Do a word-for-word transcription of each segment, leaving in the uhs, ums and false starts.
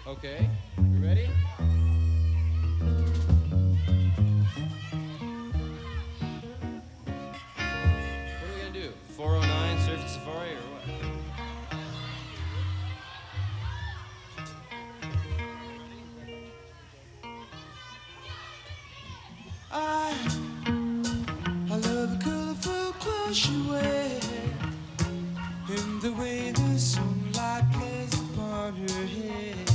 Okay, you ready? What are we gonna do? four oh nine Surf Safari or what? I, I love the colorful clothes you wear, and the way the sunlight plays upon her hair.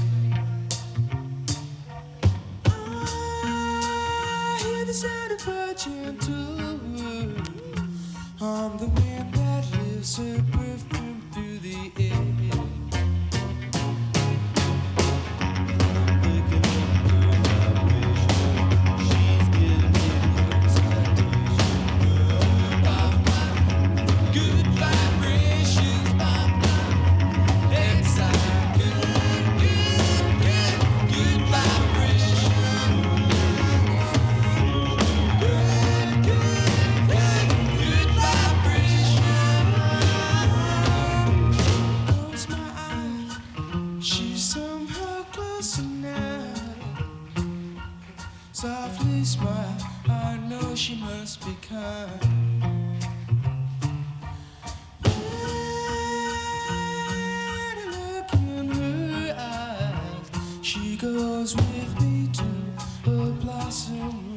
I hear the sound of her gentle word on the wind that lifts her perfume through the air. She's somehow closer now. Softly smile, I know she must be kind. And a look in her eyes, she goes with me to a blossom